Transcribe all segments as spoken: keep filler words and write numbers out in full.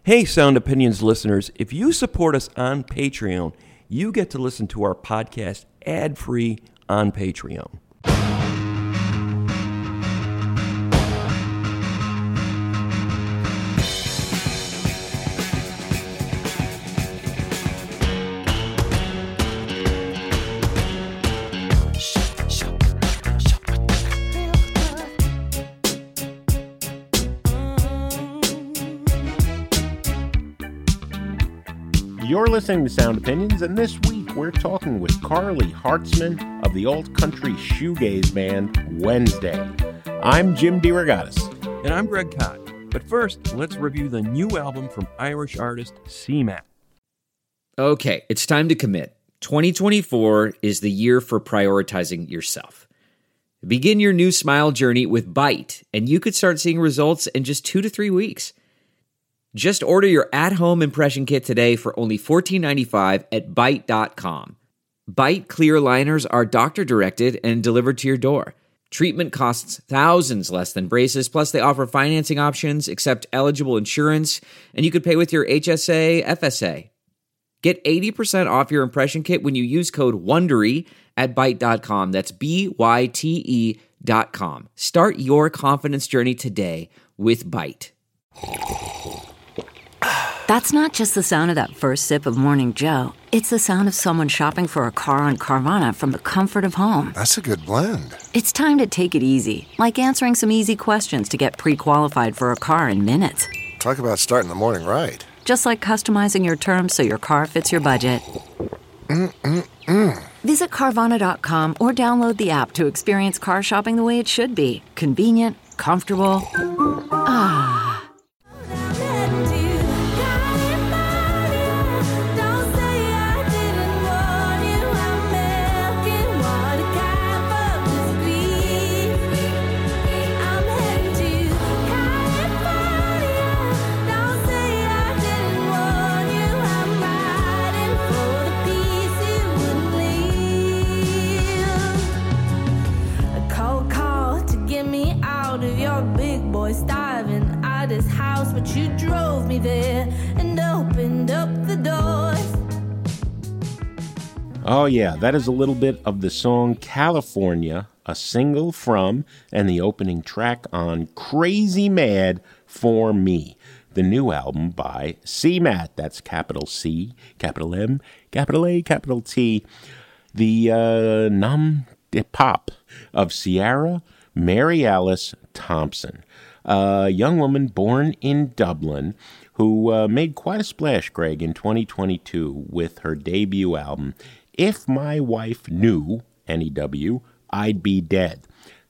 Hey, Sound Opinions listeners, if you support us on Patreon, you get to listen to our podcast ad-free on Patreon. You're listening to Sound Opinions, and this week we're talking with Carly Hartzman of the alt-country shoegaze band Wednesday. I'm Jim DeRogatis. And I'm Greg Kot. But first, let's review the new album from Irish artist C MAT. Okay, it's time to commit. twenty twenty-four is the year for prioritizing yourself. Begin your new smile journey with Byte, and you could start seeing results in just two to three weeks. Just order your at-home impression kit today for only fourteen ninety-five at Byte dot com. Byte clear liners are doctor-directed and delivered to your door. Treatment costs thousands less than braces, plus they offer financing options, accept eligible insurance, and you could pay with your H S A, F S A. Get eighty percent off your impression kit when you use code WONDERY at Byte dot com. That's B Y T E dot com. Start your confidence journey today with Byte. That's not just the sound of that first sip of Morning Joe. It's the sound of someone shopping for a car on Carvana from the comfort of home. That's a good blend. It's time to take it easy, like answering some easy questions to get pre-qualified for a car in minutes. Talk about starting the morning right. Just like customizing your terms so your car fits your budget. Mm-mm-mm. Visit Carvana dot com or download the app to experience car shopping the way it should be. Convenient, comfortable. Ah. You drove me there and opened up the doors. Oh yeah, that is a little bit of the song California, a single from, and the opening track on Crazy Mad for Me, the new album by C MAT. That's capital C, capital M, capital A, capital T. The uh, nom de pop of Ciara Mary Alice Thompson. A young woman born in Dublin who uh, made quite a splash, Greg, in twenty twenty-two with her debut album, If My Wife Knew, N E W, I'd Be Dead.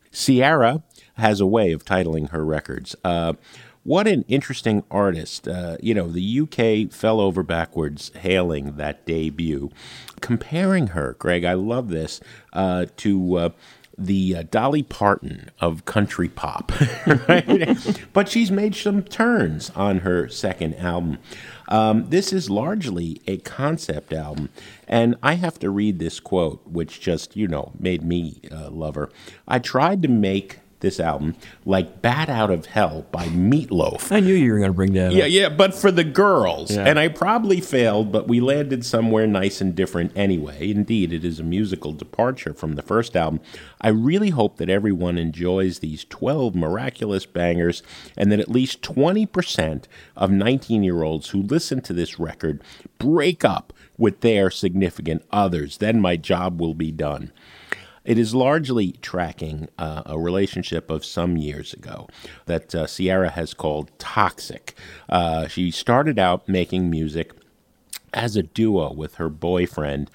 Ciara has a way of titling her records. Uh, what an interesting artist. Uh, you know, the U K fell over backwards hailing that debut. Comparing her, Greg, I love this, uh, to... Uh, the uh, Dolly Parton of country pop, right? But she's made some turns on her second album. Um, this is largely a concept album, and I have to read this quote, which just, you know, made me uh, love her. I tried to make this album like Bat Out of Hell by Meatloaf. I knew you were going to bring that Yeah, up. yeah, but for the girls. Yeah. And I probably failed, but we landed somewhere nice and different anyway. Indeed, it is a musical departure from the first album. I really hope that everyone enjoys these twelve miraculous bangers and that at least twenty percent of nineteen-year-olds who listen to this record break up with their significant others. Then my job will be done. It is largely tracking uh, a relationship of some years ago that uh, Ciara has called toxic. Uh, she started out making music as a duo with her boyfriend.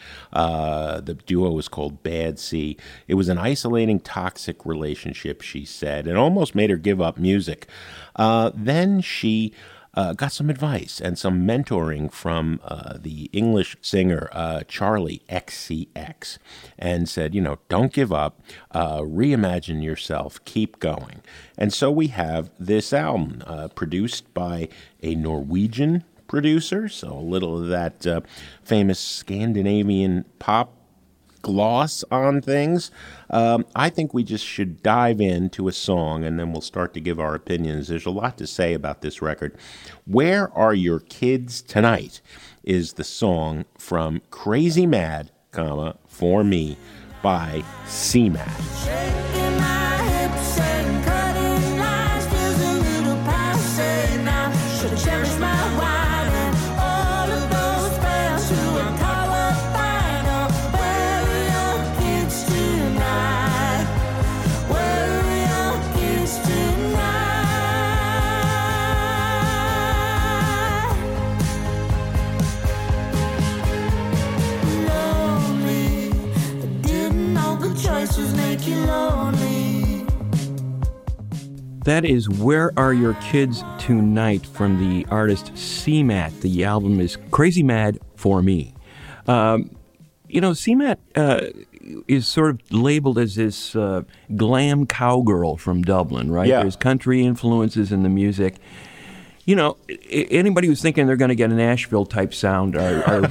Uh, the duo was called Bad C. It was an isolating, toxic relationship, she said, and almost made her give up music. Uh, then she uh, got some advice and some mentoring from uh, the English singer uh, Charlie X C X and said, you know, don't give up, uh, reimagine yourself, keep going. And so we have this album uh, produced by a Norwegian producer, so a little of that uh, famous Scandinavian pop gloss on things. Um, I think we just should dive into a song, and then we'll start to give our opinions. There's a lot to say about this record. Where Are Your Kids Tonight is the song from Crazy Mad, comma, For Me by C M A D. Shaking my hips and cutting lines, feels a little passe now. Should have cherished my wine and all of those fans who were colorblind. Where are your kids tonight? Where are your kids tonight? Lonely, didn't know good choices make you lonely. That is Where Are Your Kids Tonight from the artist C M A D. The album is Crazy Mad For Me. Um, you know, C M A D uh, is sort of labeled as this uh, glam cowgirl from Dublin, right? Yeah. There's country influences in the music. You know, I- anybody who's thinking they're going to get an Asheville-type sound are, are,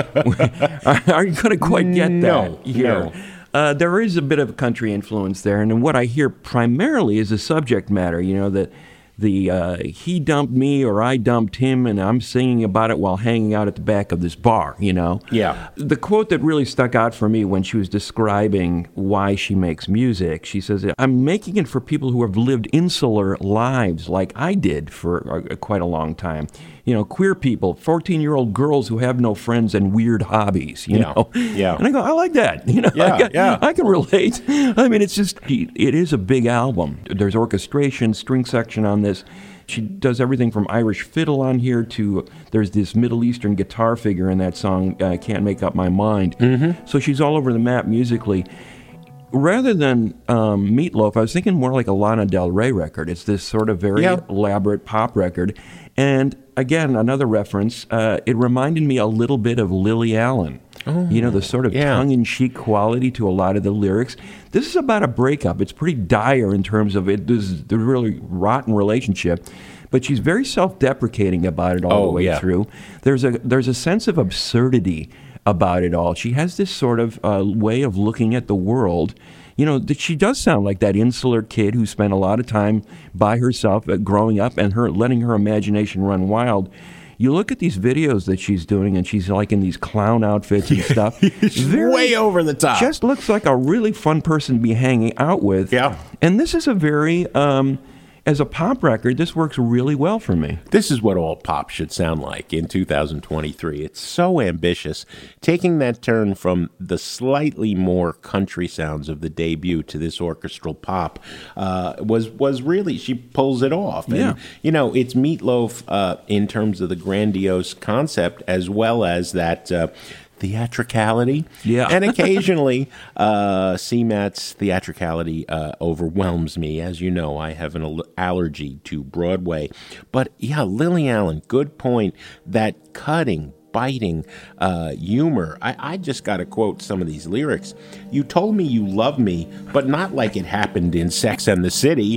aren't going to quite get No, that here. no. Uh, there is a bit of country influence there, and what I hear primarily is the subject matter. You know, that the uh, he dumped me or I dumped him, and I'm singing about it while hanging out at the back of this bar. You know, Yeah. The quote that really stuck out for me when she was describing why she makes music, she says, "I'm making it for people who have lived insular lives like I did for uh, quite a long time. You know, queer people, fourteen-year-old girls who have no friends and weird hobbies, you Yeah, know? yeah. And I go, I like that. You know, Yeah, I, can, yeah. I can relate. I mean, it's just, it is a big album. There's orchestration, string section on this. She does everything from Irish fiddle on here to, there's this Middle Eastern guitar figure in that song, uh, Can't Make Up My Mind. Mm-hmm. So she's all over the map musically. Rather than um, Meatloaf, I was thinking more like a Lana Del Rey record. It's this sort of very Yeah. elaborate pop record. And again, another reference, uh, it reminded me a little bit of Lily Allen. Oh, you know, the sort of yeah. tongue-in-cheek quality to a lot of the lyrics. This is about a breakup. It's pretty dire in terms of it. This is the really rotten relationship. But she's very self-deprecating about it all Oh, the way yeah. through. There's a there's a sense of absurdity about it all. She has this sort of uh, way of looking at the world. You know, that she does sound like that insular kid who spent a lot of time by herself uh, growing up and her letting her imagination run wild. You look at these videos that she's doing, and she's like in these clown outfits and stuff. Very- way over the top. Just looks like a really fun person to be hanging out with. Yeah. And this is a very, um, as a pop record, this works really well for me. This is what all pop should sound like in two thousand twenty-three. It's so ambitious, taking that turn from the slightly more country sounds of the debut to this orchestral pop uh, was was really, she pulls it off. And, Yeah. you know, it's Meatloaf uh, in terms of the grandiose concept as well as that uh, theatricality. Yeah. And occasionally, uh, C M A D's theatricality uh, overwhelms me. As you know, I have an al- allergy to Broadway. But yeah, Lily Allen, good point. That cutting, biting uh, humor. I, I just got to quote some of these lyrics. You told me you love me, but not like it happened in Sex and the City.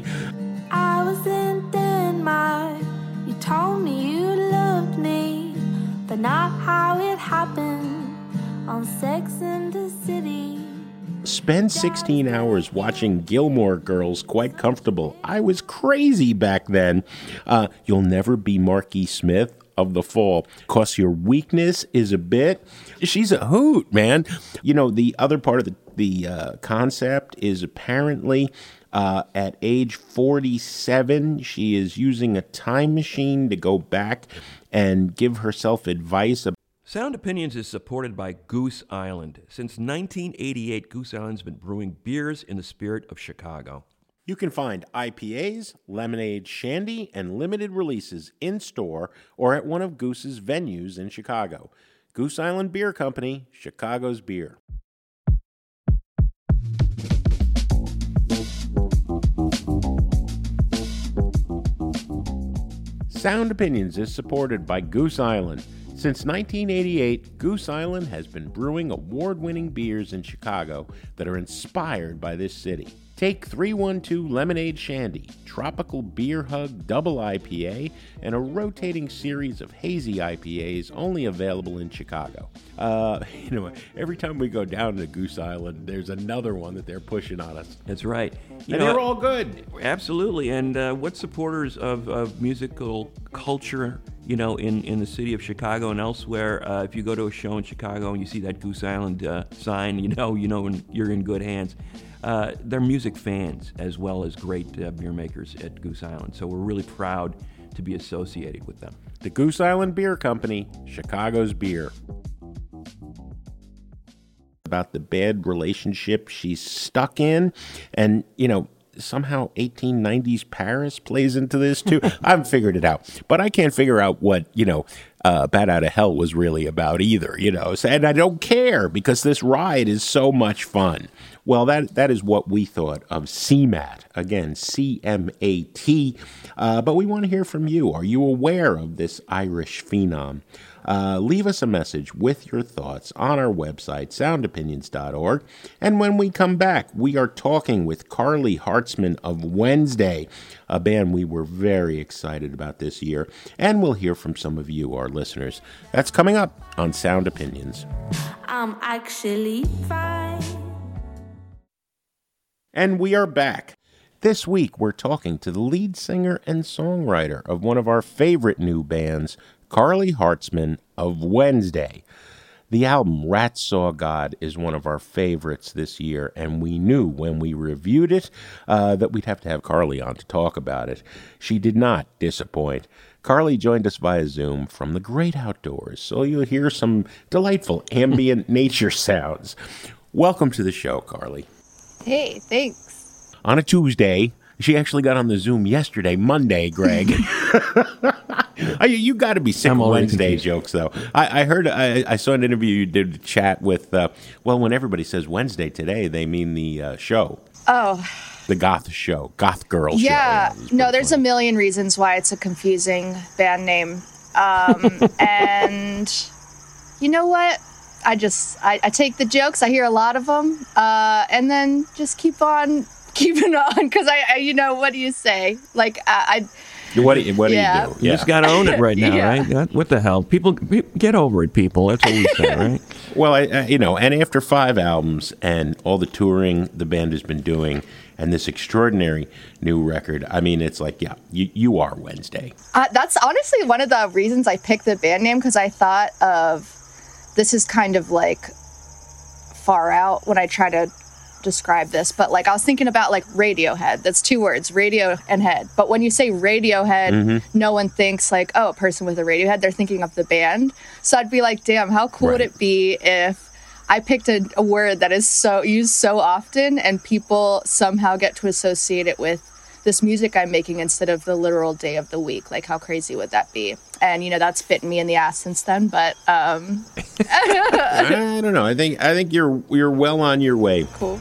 I was in Denmark. You told me you loved me, but not how it happened on Sex and the City. Spend sixteen hours watching Gilmore Girls quite comfortable. I was crazy back then. Uh, you'll never be Marky Smith of the Fall, 'cause your weakness is a bit. She's a hoot, man. You know, the other part of the, the uh, concept is apparently uh, at age forty-seven, she is using a time machine to go back and give herself advice about Sound Opinions is supported by Goose Island. Since nineteen eighty-eight, Goose Island's been brewing beers in the spirit of Chicago. You can find I P As, lemonade, shandy, and limited releases in-store or at one of Goose's venues in Chicago. Goose Island Beer Company, Chicago's beer. Sound Opinions is supported by Goose Island. Since nineteen eighty-eight, Goose Island has been brewing award-winning beers in Chicago that are inspired by this city. Take three one two Lemonade Shandy, Tropical Beer Hug Double I P A, and a rotating series of hazy I P As only available in Chicago. Uh, you know, every time we go down to Goose Island, there's another one that they're pushing on us. That's right. You and know, they're all good. Absolutely. And uh, what supporters of, of musical culture, you know, in, in the city of Chicago and elsewhere, uh, if you go to a show in Chicago and you see that Goose Island uh, sign, you know, you know you're in good hands. Uh, they're music fans as well as great uh, beer makers at Goose Island. So we're really proud to be associated with them. The Goose Island Beer Company, Chicago's beer. About the bad relationship she's stuck in, and, you know, somehow eighteen nineties Paris plays into this too. I haven't figured it out, but I can't figure out what, you know, uh, Bat Out of Hell was really about either, you know, so, and I don't care because this ride is so much fun. Well, that that is what we thought of C MAT. Again, C M A T. Uh, but we want to hear from you. Are you aware of this Irish phenom? Uh, leave us a message with your thoughts on our website, sound opinions dot org. And when we come back, we are talking with Carly Hartzman of Wednesday, a band we were very excited about this year. And we'll hear from some of you, our listeners. That's coming up on Sound Opinions. I'm actually fine. And we are back. This week, we're talking to the lead singer and songwriter of one of our favorite new bands, Carly Hartzman of Wednesday. The album Rat Saw God is one of our favorites this year, and we knew when we reviewed it uh, that we'd have to have Carly on to talk about it. She did not disappoint. Carly joined us via Zoom from the great outdoors, so you'll hear some delightful ambient nature sounds. Welcome to the show, Carly. Hey, thanks. On a Tuesday, she actually got on the Zoom yesterday, Monday, Greg. You got to be sick I'm of already Wednesday confused. jokes, though. I, I heard, I, I saw an interview you did a chat with, uh, well, when everybody says Wednesday today, they mean the uh, show. Oh. The goth show, goth girl yeah. show. Yeah, no, there's funny. a million reasons why it's a confusing band name. Um, and you know what? I just, I, I take the jokes. I hear a lot of them. Uh, and then just keep on keeping on. Because I, I, you know, what do you say? Like, I... I What do you, what yeah. do you do? You Yeah. just got to own it right now, Yeah. right? What the hell? People, get over it, people. That's what we say, right? Well, I, I, you know, and after five albums and all the touring the band has been doing and this extraordinary new record, I mean, it's like, yeah, you, you are Wednesday. Uh, that's honestly one of the reasons I picked the band name, because I thought of, this is kind of like far out when I try to describe this, but like I was thinking about like Radiohead. That's two words, radio and head. But when you say Radiohead, mm-hmm. no one thinks like, oh, a person with a Radiohead. They're thinking of the band. So I'd be like, damn, how cool Right. would it be if I picked a, a word that is so used so often and people somehow get to associate it with this music I'm making instead of the literal day of the week. Like, how crazy would that be? And, you know, that's bitten me in the ass since then, but um I don't know. I think I think you're you're well on your way. cool.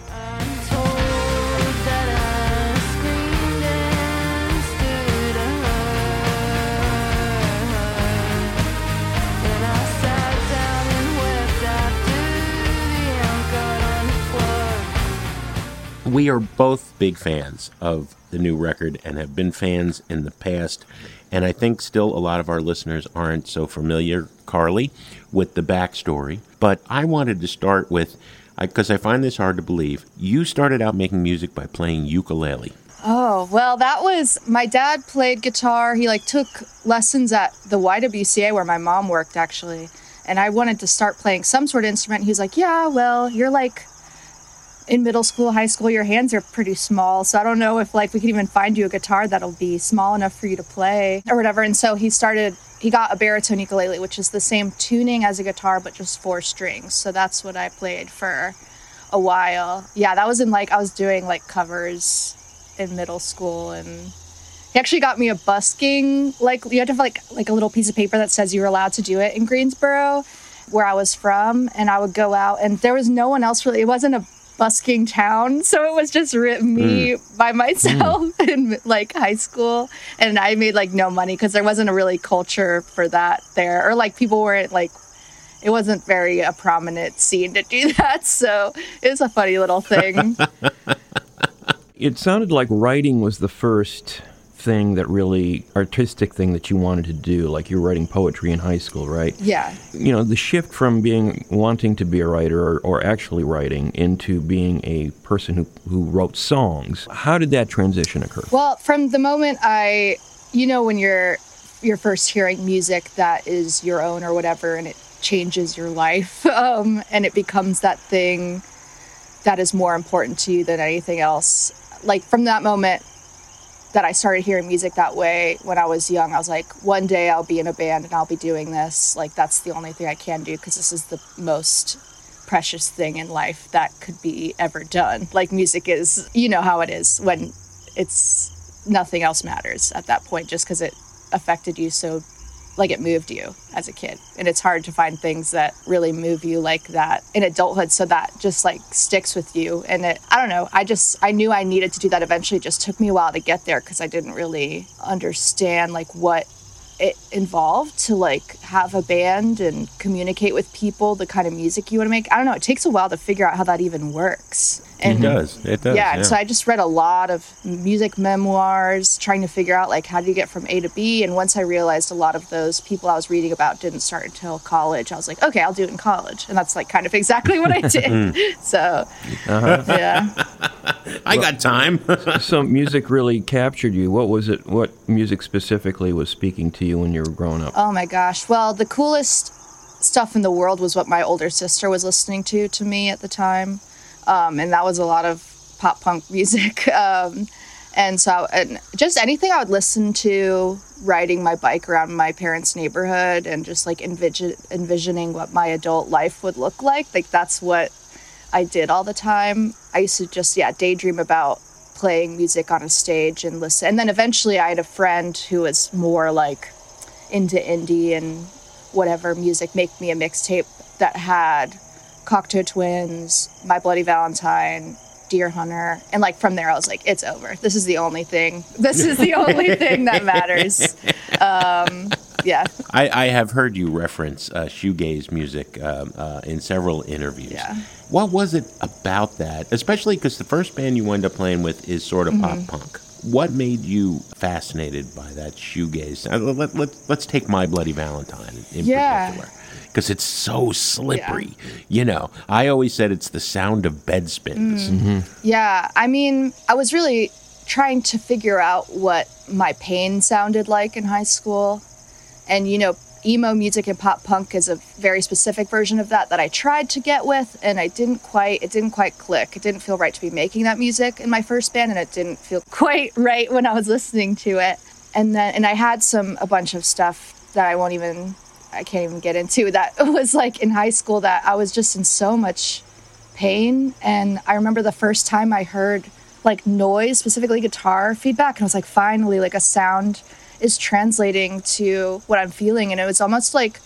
We are both big fans of the new record and have been fans in the past. And I think still a lot of our listeners aren't so familiar, Carly, with the backstory. But I wanted to start with, because I, I find this hard to believe, you started out making music by playing ukulele. Oh, well, that was, my dad played guitar. He like took lessons at the Y W C A where my mom worked, actually. And I wanted to start playing some sort of instrument. He was like, yeah, well, you're like in middle school, high school, your hands are pretty small. So I don't know if like we could even find you a guitar that'll be small enough for you to play or whatever. And so he started, he got a baritone ukulele, which is the same tuning as a guitar, but just four strings. So that's what I played for a while. Yeah, that was in like, I was doing like covers in middle school, and he actually got me a busking, like you had to have like, like a little piece of paper that says you were allowed to do it in Greensboro, where I was from. And I would go out and there was no one else really, it wasn't a busking town, so it was just me mm. by myself mm. in like high school, and I made like no money because there wasn't a really culture for that there, or like people weren't like, it wasn't very a prominent scene to do that, so it was a funny little thing. It sounded like writing was the first thing that really, artistic thing that you wanted to do, like you were writing poetry in high school, right? Yeah. You know, the shift from being, wanting to be a writer or, or actually writing into being a person who, who wrote songs, how did that transition occur? Well, from the moment I, you know, when you're, you're first hearing music that is your own or whatever, and it changes your life, um, and it becomes that thing that is more important to you than anything else. Like, from that moment that I started hearing music that way when I was young, I was like, one day I'll be in a band and I'll be doing this. Like, that's the only thing I can do, because this is the most precious thing in life that could be ever done. Like, music is, you know how it is when it's, nothing else matters at that point, just because it affected you so, like, it moved you as a kid. And it's hard to find things that really move you like that in adulthood, so that just, like, sticks with you. And it, I don't know, I just, I knew I needed to do that eventually. It just took me a while to get there, because I didn't really understand, like, what it involved to, like, have a band and communicate with people the kind of music you want to make. I don't know, it takes a while to figure out how that even works. And It does. It does. yeah, Yeah. and so I just read a lot of music memoirs, trying to figure out, like, how do you get from A to B? And once I realized a lot of those people I was reading about didn't start until college, I was like, okay, I'll do it in college. And that's, like, kind of exactly what I did. So, yeah. I got time. So music really captured you. What was it, what music specifically was speaking to you when you were growing up? Oh, my gosh. Well, the coolest stuff in the world was what my older sister was listening to to me at the time. Um, and that was a lot of pop punk music. Um, and so and just anything I would listen to riding my bike around my parents' neighborhood, and just, like, envision, envisioning what my adult life would look like. Like, that's what I did all the time. I used to just, yeah, daydream about playing music on a stage and listen. And then eventually I had a friend who was more, like, into indie and whatever music, make me a mixtape that had Cocteau Twins, My Bloody Valentine, Deer Hunter, and, like, from there I was like, it's over. This is the only thing. This is the only thing that matters. Um, yeah. I, I have heard you reference uh, shoegaze music um, uh, in several interviews. Yeah. What was it about that, especially because the first band you wind up playing with is sort of Mm-hmm. pop punk? What made you fascinated by that shoegaze? Uh, let, let, let's take My Bloody Valentine in Yeah. particular. Because it's so slippery. You know, I always said it's the sound of bed spins. Yeah, I mean, I was really trying to figure out what my pain sounded like in high school. And, you know, emo music and pop punk is a very specific version of that that I tried to get with, and I didn't quite, it didn't quite click. It didn't feel right to be making that music in my first band, and it didn't feel quite right when I was listening to it. And then, and I had some, a bunch of stuff that I won't even, I can't even get into, that was, like, in high school, that I was just in so much pain. And I remember the first time I heard, like, noise, specifically guitar feedback, and I was like, finally, like, a sound is translating to what I'm feeling. And it was almost like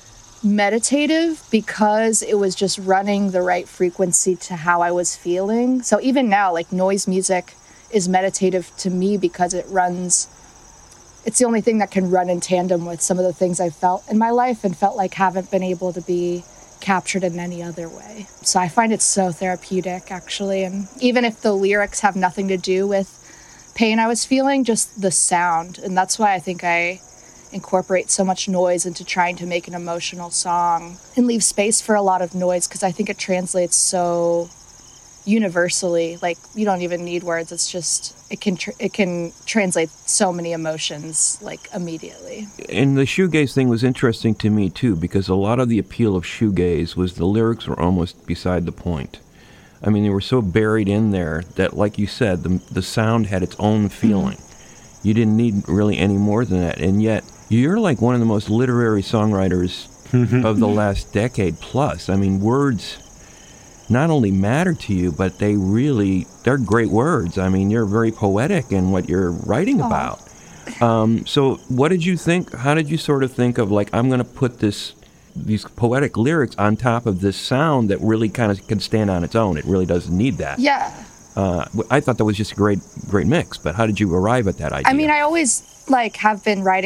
meditative, because it was just running the right frequency to how I was feeling. So even now, like, noise music is meditative to me, because it runs, it's the only thing that can run in tandem with some of the things I felt in my life and felt like haven't been able to be captured in any other way. So I find it so therapeutic, actually. And even if the lyrics have nothing to do with pain I was feeling, just the sound. And that's why I think I incorporate so much noise into trying to make an emotional song, and leave space for a lot of noise, because I think it translates so universally. Like, you don't even need words. It's just, it can tr- it can translate so many emotions, like, immediately. And the shoegaze thing was interesting to me, too, because a lot of the appeal of shoegaze was the lyrics were almost beside the point. I mean, they were so buried in there that, like you said, the, the sound had its own feeling. Mm-hmm. You didn't need really any more than that. And yet, you're like one of the most literary songwriters of the last decade plus. I mean, words not only matter to you, but they really, they're great words. I mean, you're very poetic in what you're writing about. Um, so what did you think, how did you sort of think of, like, I'm going to put this, these poetic lyrics on top of this sound that really kind of can stand on its own? It really doesn't need that. Yeah. Uh, I thought that was just a great, great mix, but how did you arrive at that idea? I mean, I always, like, have been writing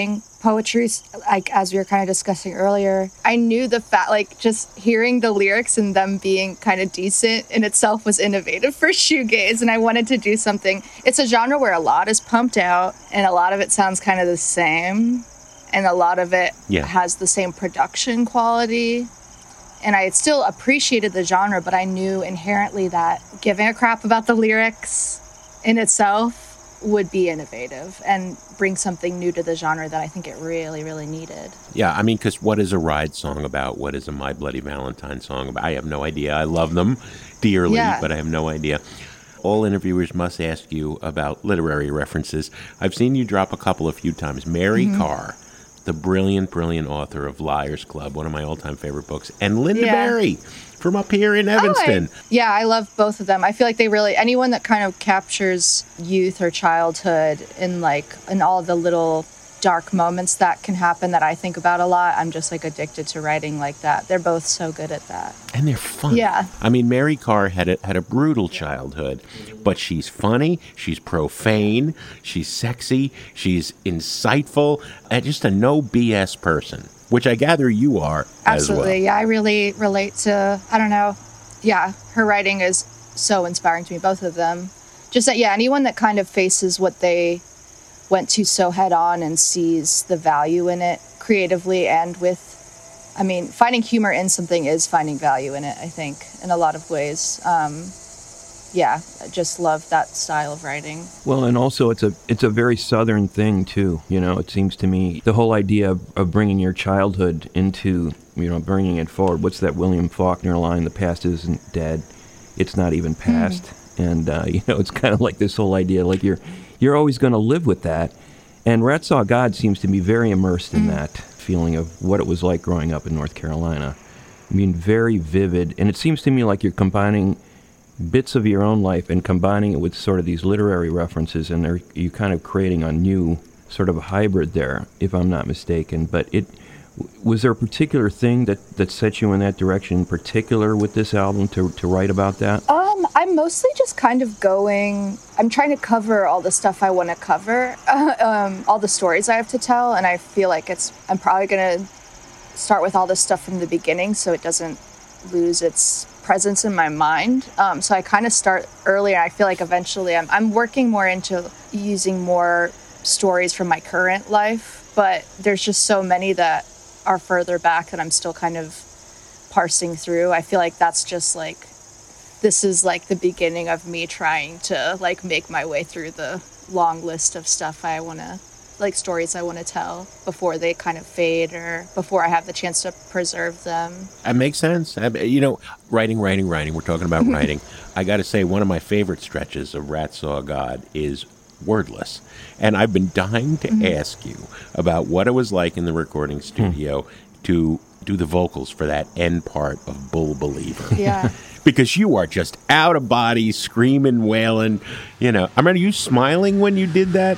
poetry, like as we were kind of discussing earlier. I knew the fact, like just hearing the lyrics and them being kind of decent in itself was innovative for shoegaze, and I wanted to do something. It's a genre where a lot is pumped out, and a lot of it sounds kind of the same, and a lot of it Yeah. has the same production quality. And I had still appreciated the genre, but I knew inherently that giving a crap about the lyrics in itself would be innovative and bring something new to the genre that I think it really, really needed. Yeah, I mean, because what is a Ride song about? What is a My Bloody Valentine song about? I have no idea. I love them dearly, Yeah. but I have no idea. All interviewers must ask you about literary references. I've seen you drop a couple a few times. Mary Mm-hmm. Carr, the brilliant, brilliant author of Liars Club, one of my all-time favorite books, and Linda Yeah. Barry from up here in Evanston. Oh, I- yeah, I love both of them. I feel like they really, anyone that kind of captures youth or childhood in like, in all of the little dark moments that can happen that I think about a lot, I'm just like addicted to writing like that. They're both so good at that. And they're funny. Yeah. I mean, Mary Carr had a, had a brutal childhood, but she's funny, she's profane, she's sexy, she's insightful, and just a no B S person, which I gather you are Absolutely. as well. Yeah, I really relate to, I don't know. Yeah, her writing is so inspiring to me, both of them. Just that, yeah, anyone that kind of faces what they went to so head on and sees the value in it creatively and with, I mean, finding humor in something is finding value in it, I think, in a lot of ways. Um, yeah, I just love that style of writing. Well, and also it's a it's a very Southern thing too. You know, it seems to me the whole idea of, of bringing your childhood into, you know, bringing it forward. What's that William Faulkner line? The past isn't dead; it's not even past. Mm. And uh, you know, it's kind of like this whole idea, like you're you're always going to live with that. And Rat Saw God seems to be very immersed in mm. that feeling of what it was like growing up in North Carolina. I mean, very vivid, and it seems to me like you're combining bits of your own life and combining it with sort of these literary references, and they're, you're kind of creating a new sort of hybrid there, if I'm not mistaken. But it was there a particular thing that, that set you in that direction in particular with this album to, to write about that? Um, I'm mostly just kind of going, I'm trying to cover all the stuff I want to cover, um, all the stories I have to tell, and I feel like it's, I'm probably going to start with all this stuff from the beginning so it doesn't lose its presence in my mind. Um, so I kind of start earlier. I feel like eventually I'm, I'm working more into using more stories from my current life, but there's just so many that are further back that I'm still kind of parsing through. I feel like that's just like, this is like the beginning of me trying to like make my way through the long list of stuff I want to, like stories I want to tell before they kind of fade or before I have the chance to preserve them. That makes sense. I, you know, writing, writing, writing. We're talking about writing. I got to say, one of my favorite stretches of Rat Saw God is Wordless. And I've been dying to mm-hmm. ask you about what it was like in the recording studio mm. to do the vocals for that end part of Bull Believer. Yeah. Because you are just out of body, screaming, wailing. You know, I remember you smiling when you did that.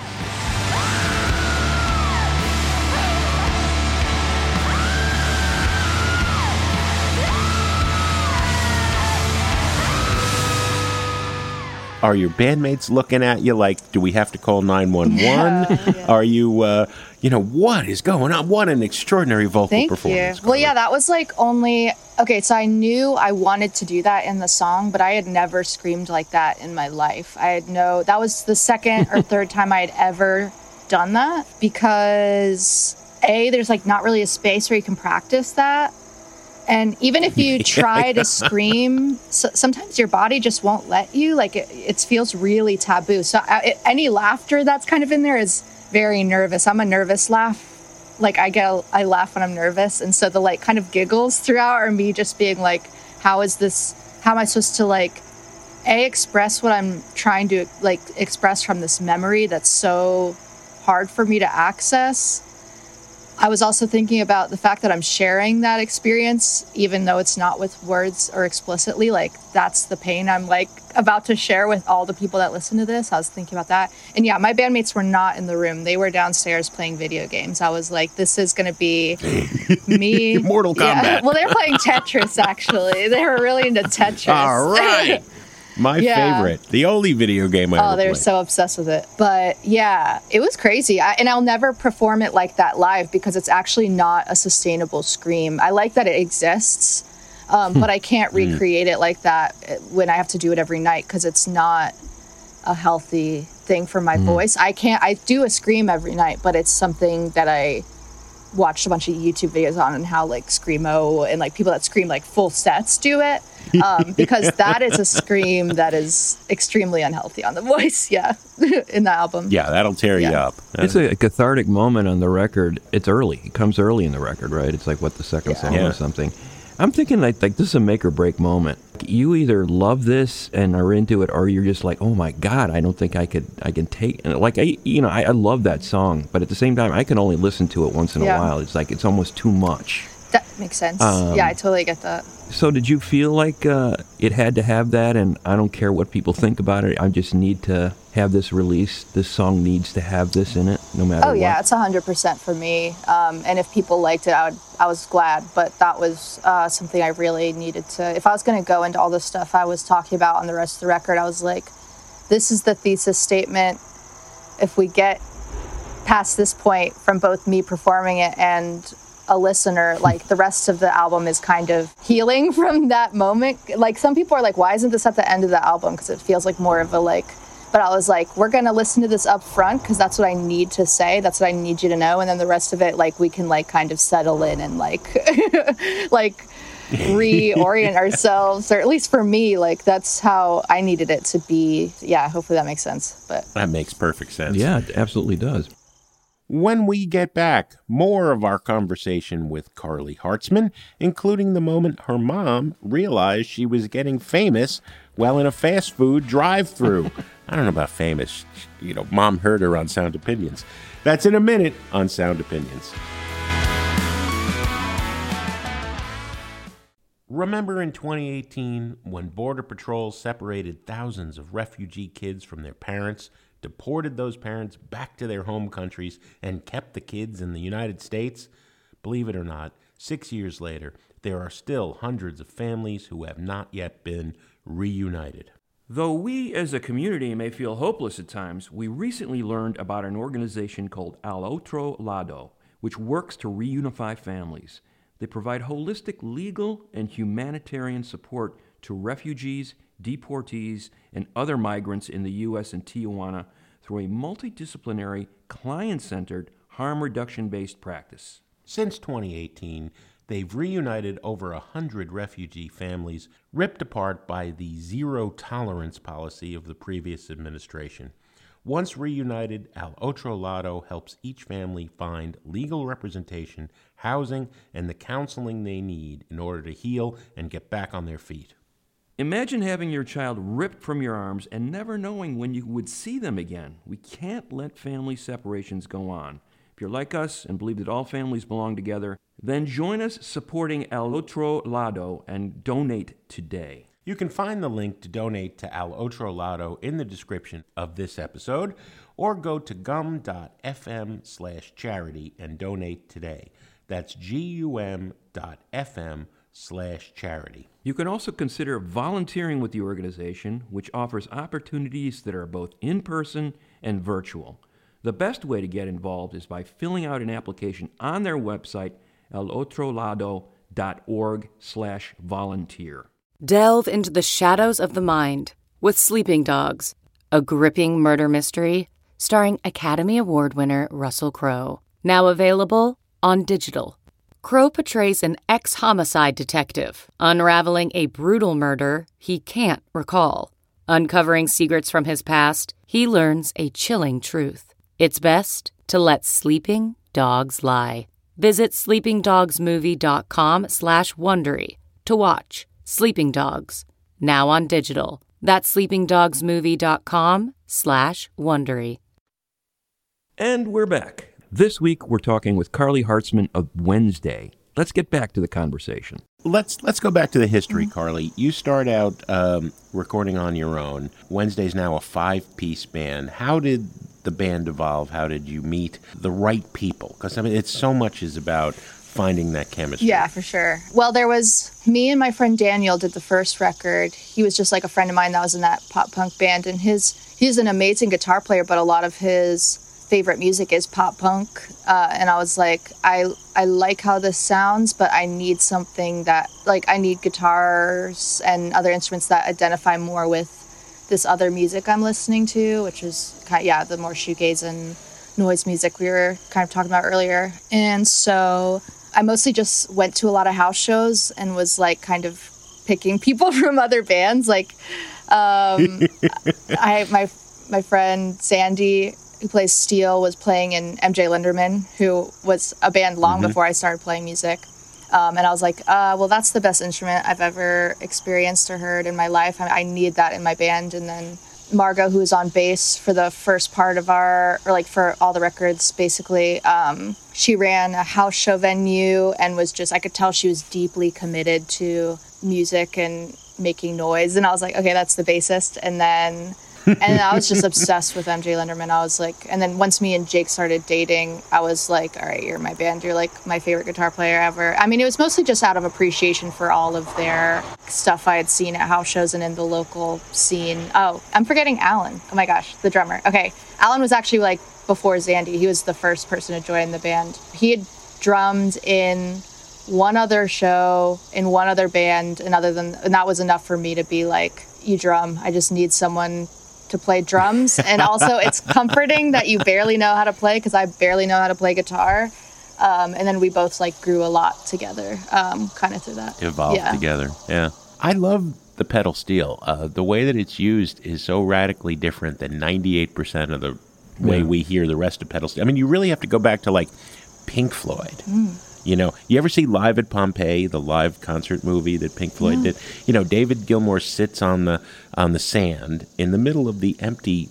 Are your bandmates looking at you like, do we have to call nine one one? Yeah, yeah. Are you, uh, you know, what is going on? What an extraordinary vocal Thank performance. You. Well, yeah, that was like only, okay, so I knew I wanted to do that in the song, but I had never screamed like that in my life. I had no, that was the second or third time I had ever done that because, A, there's like not really a space where you can practice that. And even if you try to scream, so sometimes your body just won't let you. Like it, it feels really taboo. So I, it, any laughter that's kind of in there is very nervous. I'm a nervous laugh. Like I get, I laugh when I'm nervous. And so the like kind of giggles throughout are me just being like, how is this, how am I supposed to like, A, express what I'm trying to like express from this memory that's so hard for me to access. I was also thinking about the fact that I'm sharing that experience, even though it's not with words or explicitly, like that's the pain I'm like about to share with all the people that listen to this. I was thinking about that. And yeah, my bandmates were not in the room. They were downstairs playing video games. I was like, this is going to be me. Mortal Kombat. Yeah. Well, they were playing Tetris, actually. They were really into Tetris. All right. My Yeah. favorite. The only video game I Oh, ever they're played. so obsessed with it. But yeah, it was crazy. I, and I'll never perform it like that live because it's actually not a sustainable scream. I like that it exists, um, but I can't recreate it like that when I have to do it every night because it's not a healthy thing for my voice. I can't, I do a scream every night, but it's something that I watched a bunch of YouTube videos on and how like Screamo and like people that scream like full sets do it. Um, because that is a scream that is extremely unhealthy on the voice. Yeah. In the album. Yeah, that'll tear you Yeah. up. It's a cathartic moment on the record. It's early. It comes early in the record, right? It's like, what, the second Yeah. song Yeah. or something. I'm thinking like, like this is a make or break moment. You either love this and are into it, or you're just like, oh my God, I don't think I could, I can take, and like, I, you know, I, I love that song, but at the same time, I can only listen to it once in Yeah. a while. It's like, it's almost too much. That makes sense. Um, yeah, I totally get that. So did you feel like uh, it had to have that, and I don't care what people think about it, I just need to have this released, this song needs to have this in it, no matter Oh what? yeah, it's one hundred percent for me. Um, and if people liked it, I would, I was glad. But that was uh, something I really needed to. If I was going to go into all the stuff I was talking about on the rest of the record, I was like, this is the thesis statement. If we get past this point from both me performing it and a listener, like the rest of the album is kind of healing from that moment. Like some people are like, why isn't this at the end of the album? Because it feels like more of a like, but I was like, we're going to listen to this up front because that's what I need to say. That's what I need you to know. And then the rest of it, like we can like kind of settle in and like, like reorient ourselves, or at least for me, like that's how I needed it to be. Yeah. Hopefully that makes sense. But That makes perfect sense. Yeah, it absolutely does. When we get back, more of our conversation with Carly Hartzman, including the moment her mom realized she was getting famous while in a fast food drive-thru. I don't know about famous. You know, mom heard her on Sound Opinions. That's in a minute on Sound Opinions. Remember in twenty eighteen when Border Patrol separated thousands of refugee kids from their parents, deported those parents back to their home countries, and kept the kids in the United States? Believe it or not, six years later, there are still hundreds of families who have not yet been reunited. Though we as a community may feel hopeless at times, we recently learned about an organization called Al Otro Lado, which works to reunify families. They provide holistic legal and humanitarian support to refugees, deportees, and other migrants in the U S and Tijuana through a multidisciplinary, client-centered, harm reduction-based practice. Since twenty eighteen, they've reunited over a hundred refugee families ripped apart by the zero-tolerance policy of the previous administration. Once reunited, Al Otro Lado helps each family find legal representation, housing, and the counseling they need in order to heal and get back on their feet. Imagine having your child ripped from your arms and never knowing when you would see them again. We can't let family separations go on. If you're like us and believe that all families belong together, then join us supporting Al Otro Lado and donate today. You can find the link to donate to Al Otro Lado in the description of this episode, or go to gum.fm slash charity and donate today. That's G-U-M dot F-M slash charity. You can also consider volunteering with the organization, which offers opportunities that are both in-person and virtual. The best way to get involved is by filling out an application on their website, alotrolado.org slash volunteer. Delve into the shadows of the mind with Sleeping Dogs, a gripping murder mystery starring Academy Award winner Russell Crowe. Now available on digital. Crowe portrays an ex-homicide detective unraveling a brutal murder he can't recall. Uncovering secrets from his past, he learns a chilling truth. It's best to let sleeping dogs lie. Visit sleepingdogsmovie.com slash Wondery to watch Sleeping Dogs, now on digital. That's sleepingdogsmovie.com slash Wondery. And we're back. This week we're talking with Carly Hartzman of Wednesday. Let's get back to the conversation. Let's let's go back to the history, Carly. You start out um, recording on your own. Wednesday's now a five-piece band. How did the band evolve? How did you meet the right people? Because I mean, it's so much is about finding that chemistry. Yeah, for sure. Well, there was me and my friend Daniel did the first record. He was just like a friend of mine that was in that pop punk band, and his he's an amazing guitar player, but a lot of his favorite music is pop punk. Uh, and I was like, I I like how this sounds, but I need something that, like, I need guitars and other instruments that identify more with this other music I'm listening to, which is kind of, yeah, the more shoegaze and noise music we were kind of talking about earlier. And so I mostly just went to a lot of house shows and was like kind of picking people from other bands. Like, um, I my my friend Sandy, who plays steel, was playing in M J Linderman, who was a band long Mm-hmm. before I started playing music. Um, and I was like, uh, well, that's the best instrument I've ever experienced or heard in my life. I, I need that in my band. And then Margot, who was on bass for the first part of our, or like for all the records, basically, um, she ran a house show venue and was just, I could tell she was deeply committed to music and making noise. And I was like, okay, that's the bassist. And then, and I was just obsessed with M J Linderman. I was like, and then once me and Jake started dating, I was like, all right, you're my band. You're like my favorite guitar player ever. I mean, it was mostly just out of appreciation for all of their stuff I had seen at house shows and in the local scene. Oh, I'm forgetting Alan. Oh my gosh, the drummer. Okay. Alan was actually like before Zandy. He was the first person to join the band. He had drummed in one other show in one other band, and other than, and that was enough for me to be like, you drum. I just need someone to play drums. And also it's comforting that you barely know how to play, because I barely know how to play guitar. Um, and then we both like grew a lot together, um, kind of through that. Evolved Yeah. together. Yeah. I love the pedal steel. Uh, the way that it's used is so radically different than ninety-eight percent of the way Yeah. we hear the rest of pedal steel. I mean, you really have to go back to like Pink Floyd. Mm. You know, you ever see Live at Pompeii, the live concert movie that Pink Floyd did? You know, David Gilmour sits on the on the sand in the middle of the empty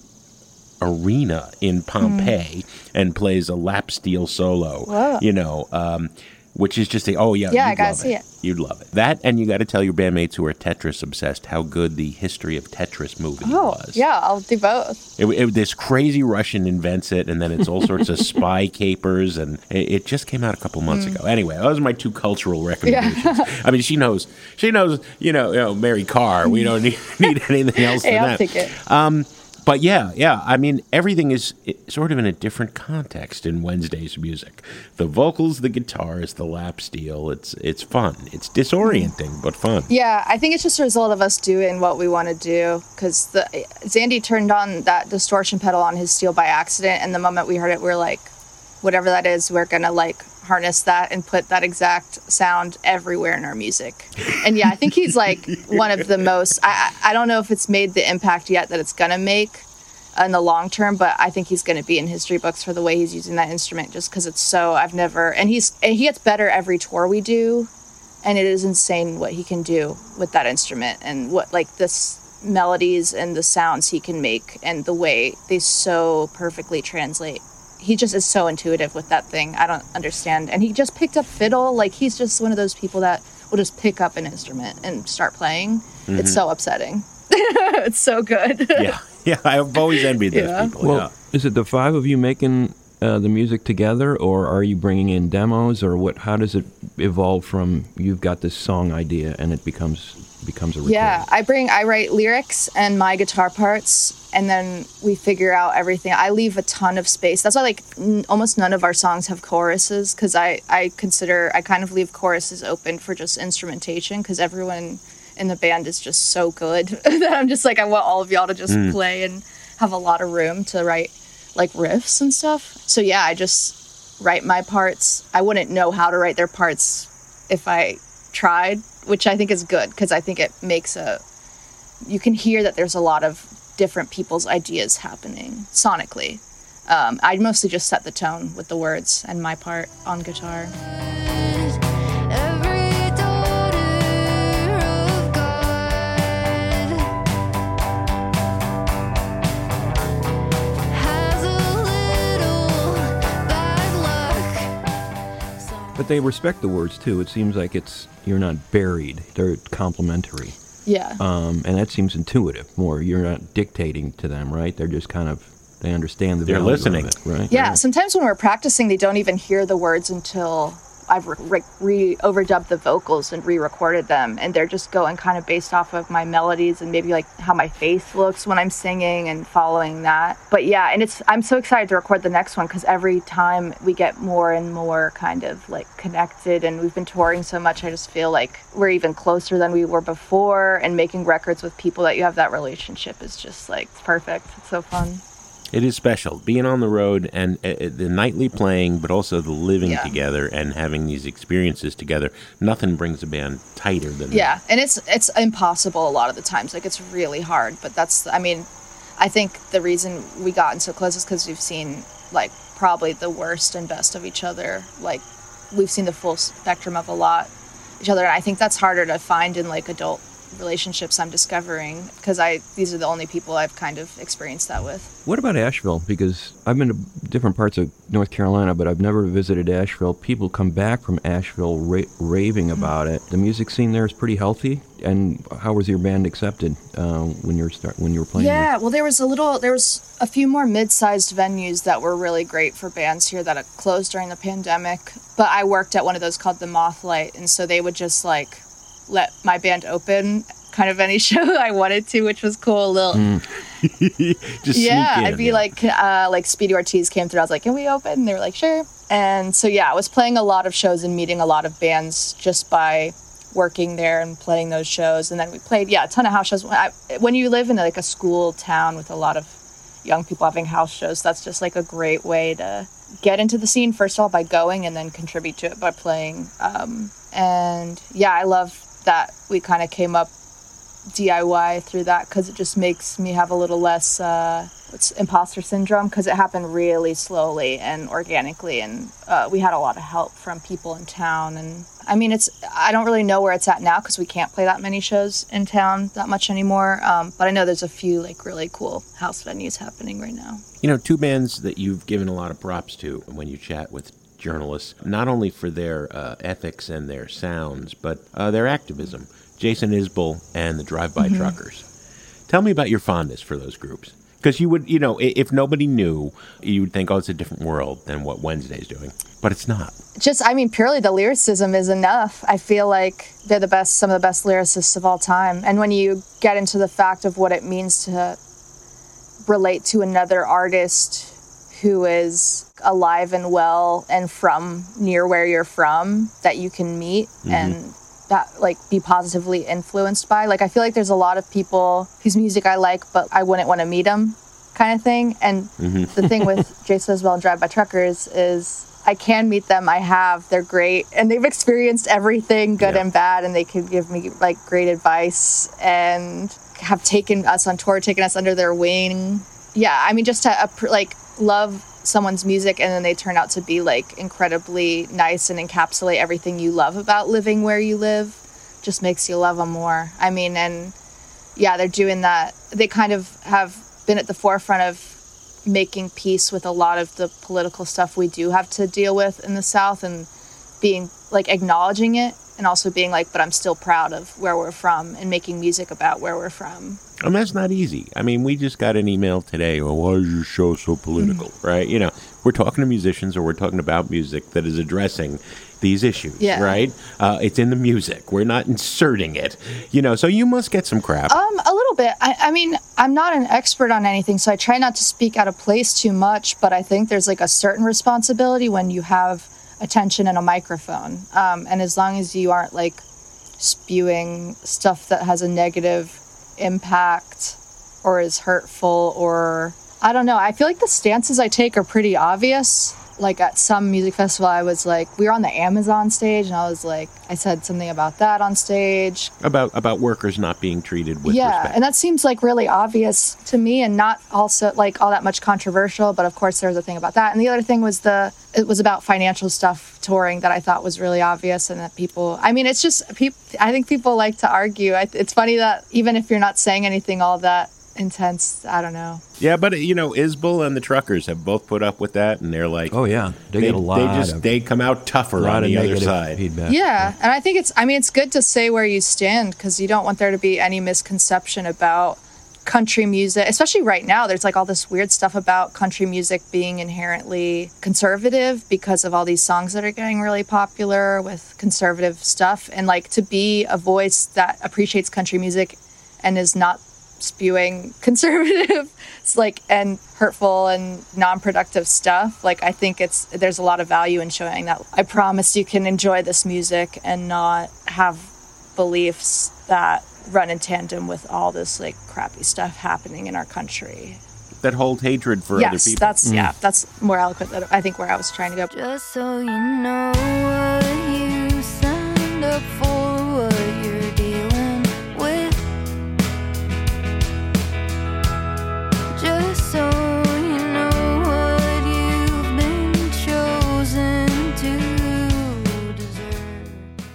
arena in Pompeii Mm. and plays a lap steel solo. Whoa. You know, um, which is just a, oh yeah, Yeah, you'd I gotta love see it. it. You'd love it. That, and you got to tell your bandmates who are Tetris obsessed how good the History of Tetris movie Oh, was. yeah, I'll do both. It, it, this crazy Russian invents it, and then it's all sorts of spy capers, and it, it just came out a couple months Mm. ago. Anyway, those are my two cultural recommendations. I mean, she knows, she knows, you know, you know, Mary Carr. We don't need, need anything else Hey, than I'll that. take it. Um, but yeah, yeah, I mean, everything is i- sort of in a different context in Wednesday's music. The vocals, the guitars, the lap steel. It's it's fun. It's disorienting, but fun. Yeah, I think it's just a result of us doing what we want to do, because the Zandy turned on that distortion pedal on his steel by accident, and the moment we heard it, we are like, whatever that is, we're gonna like harness that and put that exact sound everywhere in our music. And yeah, I think he's like one of the most, I, I I don't know if it's made the impact yet that it's gonna make in the long term, but I think he's gonna be in history books for the way he's using that instrument, just because it's so, I've never, and he's, and he gets better every tour we do. And it is insane what he can do with that instrument, and what like this melodies and the sounds he can make, and the way they so perfectly translate. He just is so intuitive with that thing. I don't understand. And he just picked up fiddle. Like, he's just one of those people that will just pick up an instrument and start playing. Mm-hmm. It's so upsetting. It's so good. Yeah, yeah. I've always envied those Yeah. people. Well, yeah. is it the five of you making uh, the music together, or are you bringing in demos, or what? How does it evolve from you've got this song idea and it becomes becomes a recording? Yeah, I bring, I write lyrics and my guitar parts, and then we figure out everything. I leave a ton of space. That's why, like, n- almost none of our songs have choruses, because I, I consider, I kind of leave choruses open for just instrumentation, because everyone in the band is just so good that I'm just like, I want all of y'all to just play and have a lot of room to write, like, riffs and stuff. So yeah, I just write my parts. I wouldn't know how to write their parts if I tried, which I think is good, because I think it makes a, you can hear that there's a lot of different people's ideas happening sonically. Um, I mostly just set the tone with the words and my part on guitar. Every daughter of God has a little bad luck. But they respect the words too. It seems like it's you're not buried; they're complementary, Yeah. um, and that seems intuitive. More, you're not dictating to them, right? They're just kind of they understand the They're value listening. of it, right? Yeah, sometimes when we're practicing, they don't even hear the words until I've re, re overdubbed the vocals and re-recorded them, and they're just going kind of based off of my melodies and maybe like how my face looks when I'm singing and following that. But yeah, and it's I'm so excited to record the next one because every time we get more and more kind of like connected, and we've been touring so much, I just feel like we're even closer than we were before, and making records with people that you have that relationship is just like perfect. It's so fun. It is special being on the road and uh, the nightly playing, but also the living Yeah. together and having these experiences together. Nothing brings a band tighter than Yeah, that. and it's it's impossible a lot of the times. Like, it's really hard. But that's, I mean, I think the reason we gotten so close is because we've seen like probably the worst and best of each other. Like, we've seen the full spectrum of a lot each other, and I think that's harder to find in like adult relationships. I'm discovering because I these are the only people I've kind of experienced that with. What about Asheville? Because I've been to different parts of North Carolina, but I've never visited Asheville. People come back from Asheville ra- raving about it. The music scene there is pretty healthy. And how was your band accepted uh, when you were start when you were playing? Yeah, there? well, there was a little, there was a few more mid-sized venues that were really great for bands here that had closed during the pandemic. But I worked at one of those called the Mothlight, and so they would just like let my band open kind of any show I wanted to, which was cool. A little, Just yeah, sneak in, I'd be like, uh, like Speedy Ortiz came through. I was like, "Can we open?" And they were like, "Sure." And so yeah, I was playing a lot of shows and meeting a lot of bands just by working there and playing those shows. And then we played, yeah, a ton of house shows. When, I, when you live in like a school town with a lot of young people having house shows, that's just like a great way to get into the scene, first of all, by going, and then contribute to it by playing. Um, and yeah, I love that we kind of came up D I Y through that, because it just makes me have a little less uh, what's imposter syndrome, because it happened really slowly and organically, and uh, we had a lot of help from people in town. And I mean, it's I don't really know where it's at now because we can't play that many shows in town that much anymore, um, but I know there's a few like really cool house venues happening right now. You know, two bands that you've given a lot of props to when you chat with journalists, not only for their uh, ethics and their sounds, but uh, their activism. Jason Isbell and the Drive-By Mm-hmm. Truckers. Tell me about your fondness for those groups. Because you would, you know, i- if nobody knew, you would think, oh, it's a different world than what Wednesday's doing. But it's not. Just, I mean, purely the lyricism is enough. I feel like they're the best, some of the best lyricists of all time. And when you get into the fact of what it means to relate to another artist who is alive and well and from near where you're from, that you can meet and that like be positively influenced by. Like, I feel like there's a lot of people whose music I like, but I wouldn't want to meet them, kind of thing. And the thing with Jason Isbell and Drive-By Truckers is I can meet them. I have. They're great. And they've experienced everything, good Yeah. and bad. And they could give me like great advice and have taken us on tour, taken us under their wing. Yeah, I mean, just to uh, like love someone's music and then they turn out to be like incredibly nice and encapsulate everything you love about living where you live, just makes you love them more. I mean, and yeah, they're doing that. They kind of have been at the forefront of making peace with a lot of the political stuff we do have to deal with in the South, and being like acknowledging it and also being like, but I'm still proud of where we're from, and making music about where we're from. And that's not easy. I mean, we just got an email today, well, why is your show so political, right? You know, we're talking to musicians or we're talking about music that is addressing these issues, Yeah. right? Uh, it's in the music. We're not inserting it, you know, so you must get some crap. Um, a little bit. I, I mean, I'm not an expert on anything, so I try not to speak out of place too much, but I think there's like a certain responsibility when you have attention and a microphone. Um, and as long as you aren't like spewing stuff that has a negative impact or is hurtful, or I don't know, I feel like the stances I take are pretty obvious. Like at some music festival, I was like, we were on the Amazon stage, and I was like, I said something about that on stage. About about workers not being treated with Yeah, respect. and that seems like really obvious to me, and not also like all that much controversial. But of course, there was a thing about that, and the other thing was the it was about financial stuff touring that I thought was really obvious, and that people. I mean, it's just people. I think people like to argue. I, it's funny that even if you're not saying anything all that intense, I don't know. Yeah, but, you know, Isbell and the Truckers have both put up with that, and they're like, Oh yeah, they, they, get a lot. they just of, they come out tougher a lot on of the other negative side. feedback. Yeah, and I think it's. I mean, it's good to say where you stand, because you don't want there to be any misconception about country music, especially right now, there's like all this weird stuff about country music being inherently conservative because of all these songs that are getting really popular with conservative stuff. And like to be a voice that appreciates country music and is not spewing conservative it's like and hurtful and non-productive stuff, like I think it's there's a lot of value in showing that I promise you can enjoy this music and not have beliefs that run in tandem with all this like crappy stuff happening in our country. That hold hatred for yes, other people. That's yeah, that's more eloquent than I think where I was trying to go. Just so you know what you signed up for, what you're dealing with. Just so you know what you've been chosen to deserve.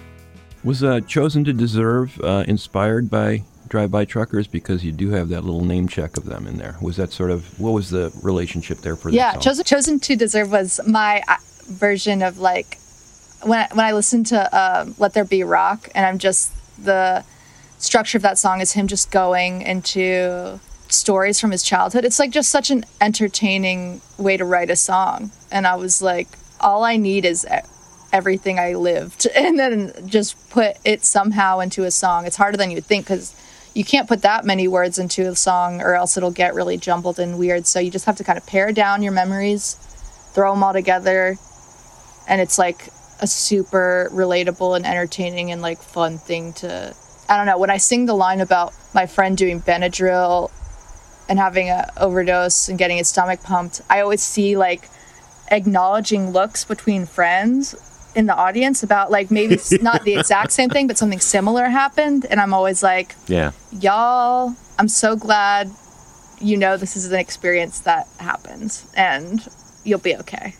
Was uh, Chosen to Deserve uh, inspired by Drive-By Truckers, because you do have that little name check of them in there? Was that sort of, what was the relationship there for Yeah, that song? Chosen, Chosen to Deserve was my uh, version of like, when I, when I listen to uh, Let There Be Rock, and I'm just, the structure of that song is him just going into stories from his childhood. It's like just such an entertaining way to write a song. And I was like, all I need is everything I lived, and then just put it somehow into a song. It's harder than you would think, because you can't put that many words into a song or else it'll get really jumbled and weird. So you just have to kind of pare down your memories, throw them all together, and it's like a super relatable and entertaining and like fun thing to, I don't know, when I sing the line about my friend doing Benadryl and having an overdose and getting his stomach pumped, I always see like acknowledging looks between friends in the audience about like maybe it's not the exact same thing, but something similar happened. And I'm always like, Yeah. y'all, I'm so glad you know this is an experience that happens and you'll be okay.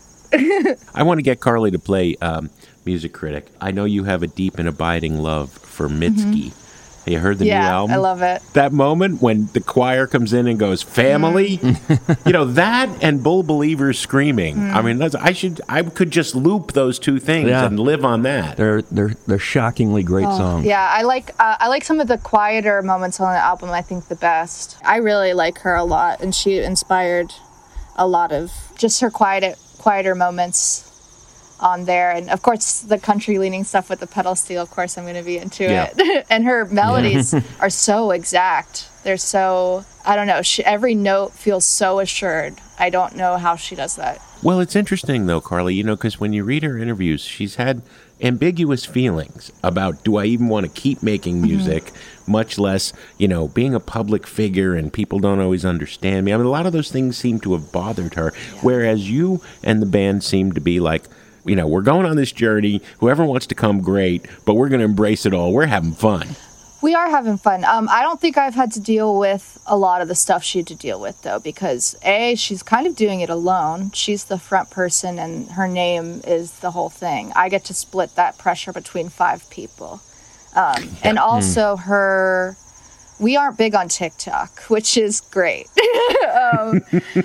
I want to get Carly to play um, Music Critic. I know you have a deep and abiding love for Mitski. Have you heard the Yeah, new album? I love it. That moment when the choir comes in and goes, family, you know, that and Bull Believers screaming. I mean, that's, I should, I could just loop those two things Yeah. and live on that. They're, they're, they're shockingly great songs. Yeah, I like uh, I like some of the quieter moments on the album, I think the best. I really like her a lot, and she inspired a lot of just her quiet, quieter moments on there. And of course the country leaning stuff with the pedal steel, of course I'm going to be into Yeah. it. And her melodies are so exact. They're so, I don't know, she, every note feels so assured. I don't know how she does that. Well, it's interesting, though, Carly, you know, because when you read her interviews, she's had ambiguous feelings about, do I even want to keep making music, mm-hmm. much less, you know, being a public figure and people don't always understand me. I mean, a lot of those things seem to have bothered her, yeah. whereas you and the band seem to be like, you know, we're going on this journey. Whoever wants to come, great, but we're going to embrace it all. We're having fun. We are having fun. Um, I don't think I've had to deal with a lot of the stuff she had to deal with, though, because, A, she's kind of doing it alone. She's the front person, and her name is the whole thing. I get to split that pressure between five people. Um, yeah. And also mm. her... We aren't big on TikTok, which is great. um,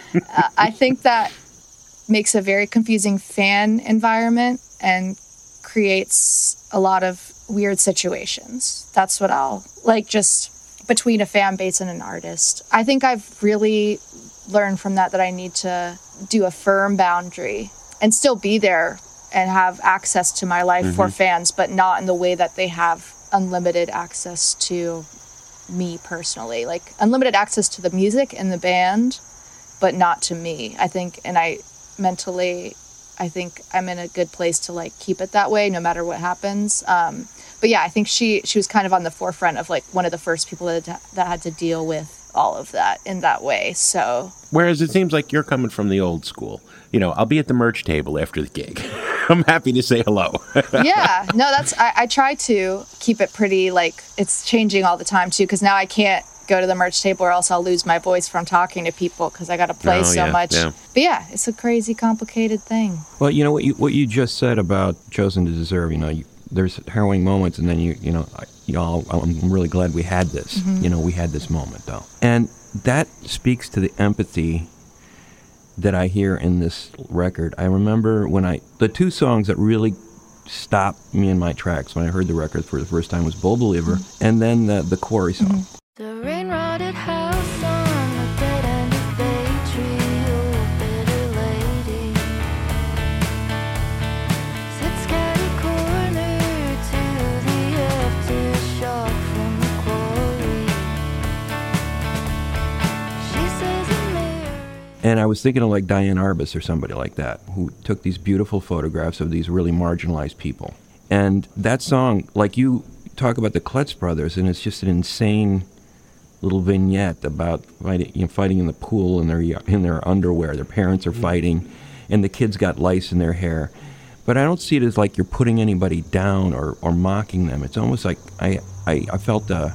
I think that makes a very confusing fan environment and creates a lot of weird situations. That's what I'll like, just between a fan base and an artist. I think I've really learned from that that I need to do a firm boundary and still be there and have access to my life mm-hmm. for fans, but not in the way that they have unlimited access to me personally. Like unlimited access to the music and the band, but not to me. I think, and I mentally, I think I'm in a good place to like keep it that way no matter what happens. Um, but yeah, I think she she was kind of on the forefront of like one of the first people that that had to deal with all of that in that way. So whereas it seems like you're coming from the old school. You know, I'll be at the merch table after the gig. I'm happy to say hello. Yeah, no, that's I, I try to keep it pretty like it's changing all the time too, because now I can't go to the merch table or else I'll lose my voice from talking to people because I got to play oh, so yeah, much. Yeah. But yeah, it's a crazy, complicated thing. Well, you know what you what you just said about Chosen to Deserve. You know, you, there's harrowing moments, and then you you know, I, you know, I'm really glad we had this. Mm-hmm. You know, we had this moment though, and that speaks to the empathy that I hear in this record. I remember when I the two songs that really stopped me in my tracks when I heard the record for the first time was Bull Believer, mm-hmm. and then the the Quarry song. Mm-hmm. The rain-rotted house And I was thinking of like Diane Arbus or somebody like that, who took these beautiful photographs of these really marginalized people. And that song, like you talk about the Klutz Brothers, and it's just an insane little vignette about fighting, you know, fighting in the pool in their in their underwear. Their parents are fighting, and the kids got lice in their hair. But I don't see it as like you're putting anybody down or, or mocking them. It's almost like I, I, I felt a,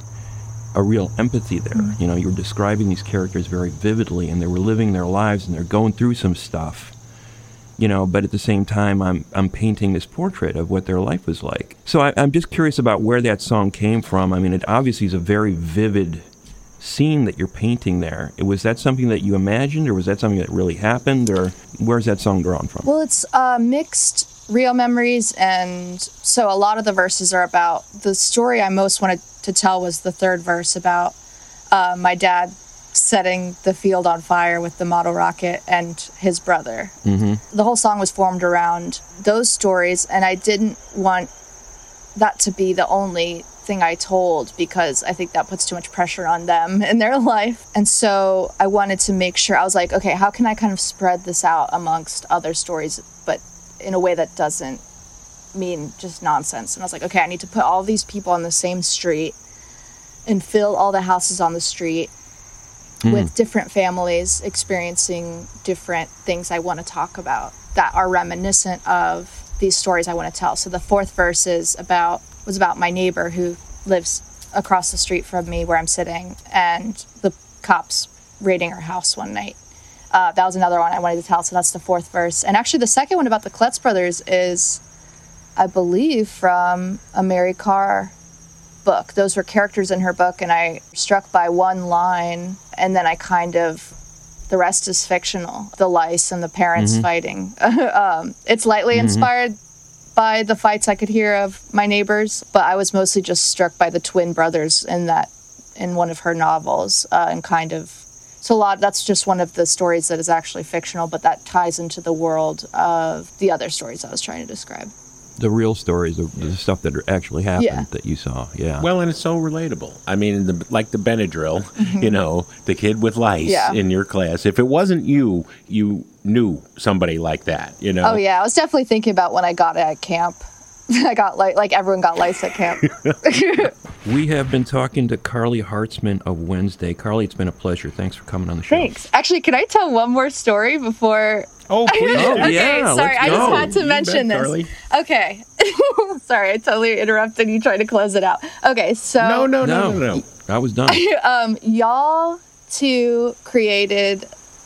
a real empathy there. Mm. You know, you were describing these characters very vividly, and they were living their lives, and they're going through some stuff. You know, but at the same time, I'm I'm painting this portrait of what their life was like. So I, I'm just curious about where that song came from. I mean, it obviously is a very vivid scene that you're painting there. Was that something that you imagined, or was that something that really happened, or where's that song drawn from? Well, it's uh, mixed real memories, and so a lot of the verses are about the story I most wanted to tell was the third verse about uh, my dad setting the field on fire with the model rocket and his brother. Mm-hmm. The whole song was formed around those stories, and I didn't want that to be the only thing I told, because I think that puts too much pressure on them in their life. And so I wanted to make sure, I was like, okay, how can I kind of spread this out amongst other stories, but in a way that doesn't mean just nonsense? And I was like, okay, I need to put all these people on the same street and fill all the houses on the street mm. with different families experiencing different things I want to talk about that are reminiscent of these stories I want to tell. So the fourth verse is about was about my neighbor who lives across the street from me where I'm sitting, and the cops raiding her house one night. Uh, that was another one I wanted to tell, so that's the fourth verse. And actually the second one about the Klutz Brothers is, I believe, from a Mary Karr book. Those were characters in her book, and I was struck by one line, and then I kind of, the rest is fictional. The lice and the parents mm-hmm. fighting. um, it's lightly mm-hmm. inspired by the fights I could hear of my neighbors, but I was mostly just struck by the twin brothers in that, in one of her novels, uh, and kind of, so a lot, that's just one of the stories that is actually fictional, but that ties into the world of the other stories I was trying to describe. The real stories, the, the stuff that actually happened yeah. that you saw, yeah. Well, and it's so relatable. I mean, the, like the Benadryl, mm-hmm. you know, the kid with lice yeah. in your class. If it wasn't you, you knew somebody like that, you know? Oh, yeah. I was definitely thinking about when I got it at camp. I got, like, like everyone got lice at camp. We have been talking to Carly Hartzman of Wednesday. Carly, it's been a pleasure. Thanks for coming on the show. Thanks. Actually, can I tell one more story before... Oh, please. Oh, okay, yeah, sorry, I just had to you mention bet, this. Carly. Okay. Sorry, I totally interrupted you trying to close it out. Okay, so... No, no, no, no, no, no. I was done. um, y'all two created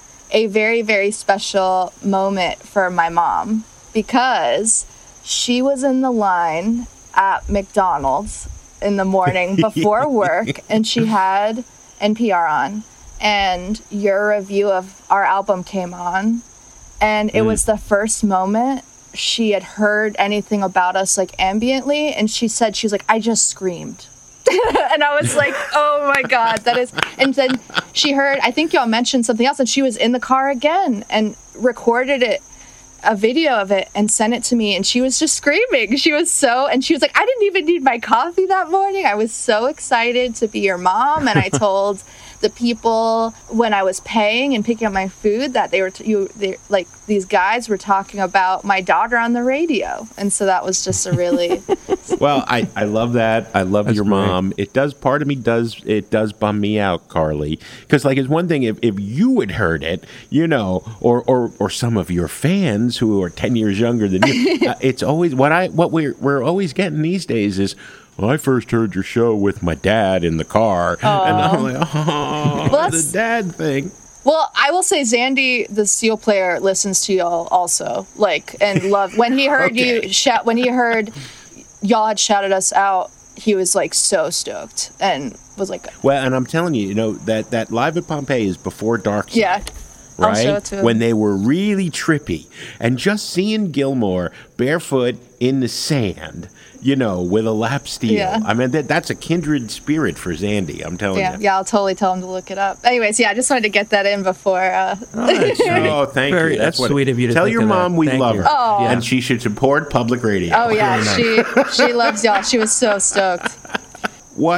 a very, very special moment for my mom, because she was in the line at McDonald's in the morning before work, and she had N P R on, and your review of our album came on, and it mm. was the first moment she had heard anything about us, like, ambiently, and she said, she was like, I just screamed. And I was like, oh my God, that is... And then she heard, I think y'all mentioned something else, and she was in the car again and recorded it, a video of it, and sent it to me, and she was just screaming. She was so... And she was like, I didn't even need my coffee that morning. I was so excited to be your mom, and I told the people when I was paying and picking up my food that they were... T- you they, like, these guys were talking about my daughter on the radio. And so that was just a really... Well, I, I love that. I love That's your mom. Great. It does, part of me does, it does bum me out, Carly. Because, like, it's one thing if, if you had heard it, you know, or, or, or some of your fans who are ten years younger than you, uh, it's always, what I, what we're, we're always getting these days is, well, I first heard your show with my dad in the car. Aww. And I'm like, oh, well, the dad thing. Well, I will say Zandy, the steel player, listens to y'all also, like, and love, when he heard okay. you shout, when he heard y'all had shouted us out, he was, like, so stoked and was like... Well, and I'm telling you, you know, that, that Live at Pompeii is before Dark Side. Yeah. Right? I'll show it to him. When they were really trippy. And just seeing Gilmore barefoot in the sand, you know, with a lap steel. Yeah. I mean, that that's a kindred spirit for Zandy, I'm telling yeah. you. Yeah, I'll totally tell him to look it up. Anyways, yeah, I just wanted to get that in before... Uh... Oh, oh, thank Very, you. That's, that's sweet of you to Tell think your of mom that. we Thank love you. her. Oh. And she should support public radio. Oh, yeah, she, she loves y'all. She was so stoked. What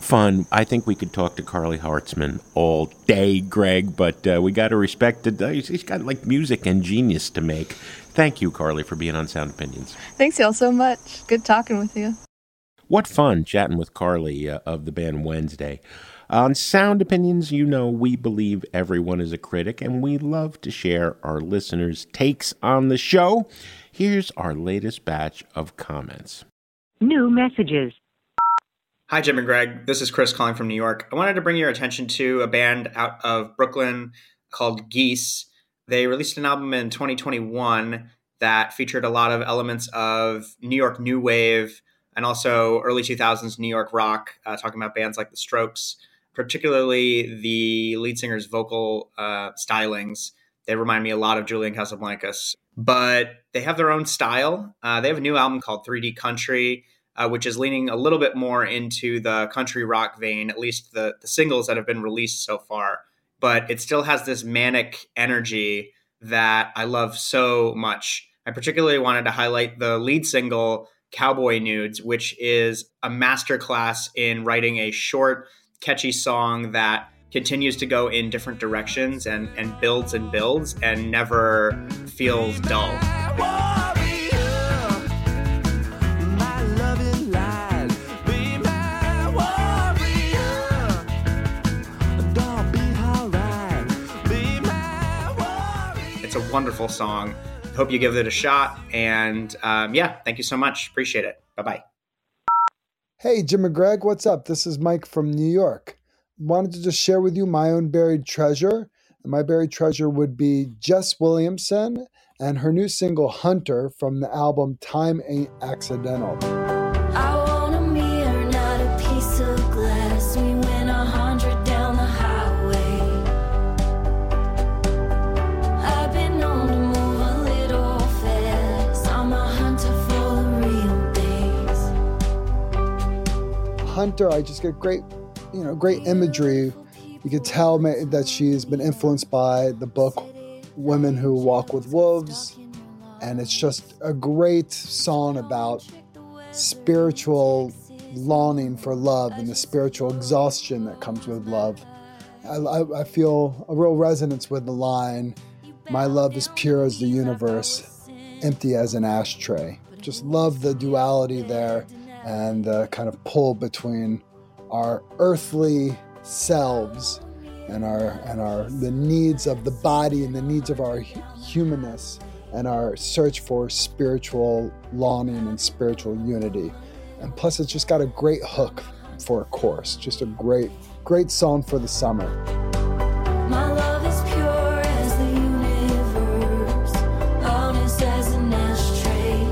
fun. I think we could talk to Carly Hartzman all day, Greg, but uh, we got to respect it. He's, he's got like music and genius to make. Thank you, Carly, for being on Sound Opinions. Thanks y'all so much. Good talking with you. What fun chatting with Carly uh, of the band Wednesday. On Sound Opinions, you know we believe everyone is a critic, and we love to share our listeners' takes on the show. Here's our latest batch of comments. New messages. Hi, Jim and Greg. This is Chris calling from New York. I wanted to bring your attention to a band out of Brooklyn called Geese. They released an album in twenty twenty-one that featured a lot of elements of New York new wave and also early two thousands New York rock, uh, talking about bands like The Strokes, particularly the lead singer's vocal uh, stylings. They remind me a lot of Julian Casablancas, but they have their own style. Uh, they have a new album called three D Country, uh, which is leaning a little bit more into the country rock vein, at least the, the singles that have been released so far. But it still has this manic energy that I love so much. I particularly wanted to highlight the lead single, Cowboy Nudes, which is a masterclass in writing a short, catchy song that continues to go in different directions and, and builds and builds and never feels dull. It's a wonderful song. Hope you give it a shot. And um, yeah, thank you so much. Appreciate it. Bye-bye. Hey, Jim and Greg, what's up? This is Mike from New York. Wanted to just share with you my own buried treasure. And my buried treasure would be Jess Williamson and her new single, Hunter, from the album Time Ain't Accidental. I want a mirror, not a piece of glass. We went a hundred down the highway. I've been known to move a little fast. I'm a hunter for the real days. Hunter, I just get great, you know, great imagery. You could tell that she's been influenced by the book Women Who Walk with Wolves. And it's just a great song about spiritual longing for love and the spiritual exhaustion that comes with love. I, I, I feel a real resonance with the line, my love is pure as the universe, empty as an ashtray. Just love the duality there and the kind of pull between our earthly selves and our and our the needs of the body and the needs of our humanness and our search for spiritual longing and spiritual unity. And plus it's just got a great hook for a chorus. Just a great, great song for the summer. My love is pure as the universe, honest as an ashtray.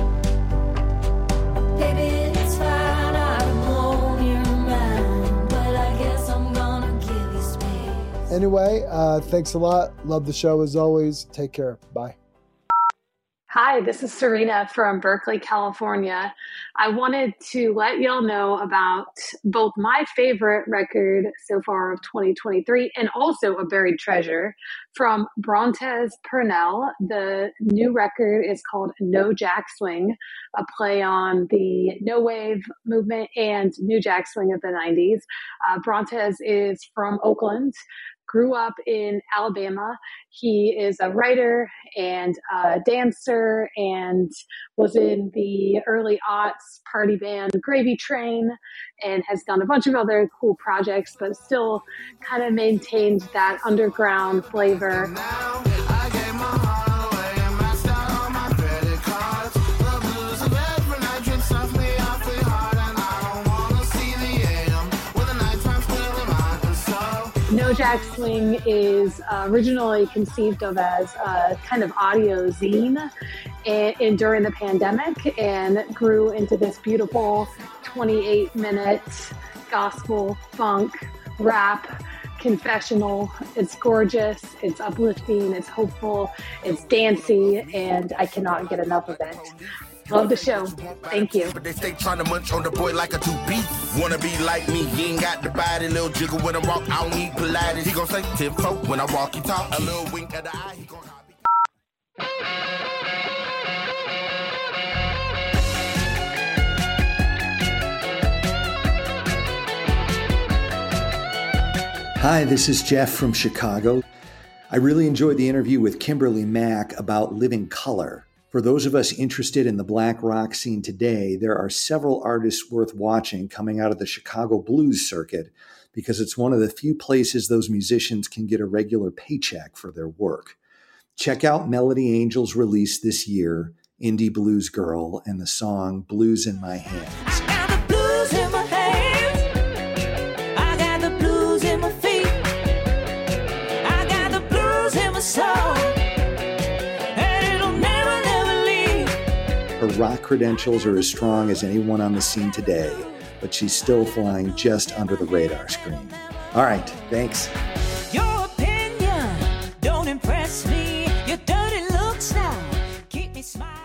Baby, it's fine, I've blown your mind, but I guess I'm gonna give you space. Anyway, uh, thanks a lot. Love the show as always. Take care. Bye. Hi, this is Serena from Berkeley, California. I wanted to let y'all know about both my favorite record so far of twenty twenty-three and also a buried treasure from Brontez Purnell. The new record is called No Jack Swing, a play on the no wave movement and New Jack Swing of the nineties. Uh, Brontez is from Oakland. Grew up in Alabama. He is a writer and a dancer and was in the early aughts party band Gravy Train and has done a bunch of other cool projects, but still kind of maintained that underground flavor. No Jack Swing is uh, originally conceived of as a kind of audio zine and, and during the pandemic and grew into this beautiful twenty-eight minute gospel, funk, rap, confessional. It's gorgeous, it's uplifting, it's hopeful, it's dancey, and I cannot get enough of it. Love the show. Thank you. But they stay trying to munch on the boy like a two-beat. Wanna be like me, he ain't got the body. Little jiggle when I walk, I don't need Pilates. He gon' say tip-folk when I walk, he talk. A little wink at the eye, he gon' Hi, this is Jeff from Chicago. I really enjoyed the interview with Kimberly Mack about Living Colour. For those of us interested in the black rock scene today, there are several artists worth watching coming out of the Chicago blues circuit because it's one of the few places those musicians can get a regular paycheck for their work. Check out Melody Angel's release this year, Indie Blues Girl, and the song Blues in My Hands. I got the blues in my hands. I got the blues in my feet. I got the blues in my soul. And it'll never, never leave. Her rock credentials are as strong as anyone on the scene today, but she's still flying just under the radar screen. All right, thanks. Your opinion don't impress me. Your dirty looks now keep me smiling.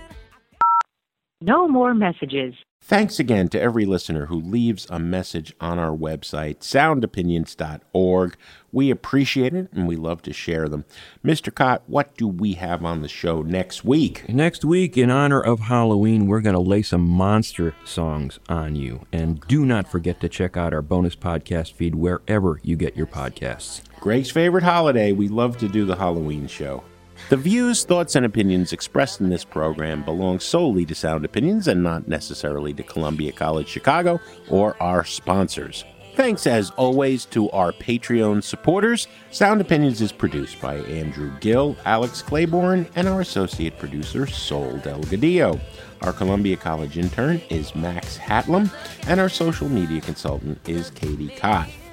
No more messages. Thanks again to every listener who leaves a message on our website, sound opinions dot org. We appreciate it, and we love to share them. Mister Cott, what do we have on the show next week? Next week, in honor of Halloween, we're going to lay some monster songs on you. And do not forget to check out our bonus podcast feed wherever you get your podcasts. Greg's favorite holiday. We love to do the Halloween show. The views, thoughts, and opinions expressed in this program belong solely to Sound Opinions and not necessarily to Columbia College Chicago or our sponsors. Thanks, as always, to our Patreon supporters. Sound Opinions is produced by Andrew Gill, Alex Claiborne, and our associate producer, Sol Delgadillo. Our Columbia College intern is Max Hatlam, and our social media consultant is Katie Cott.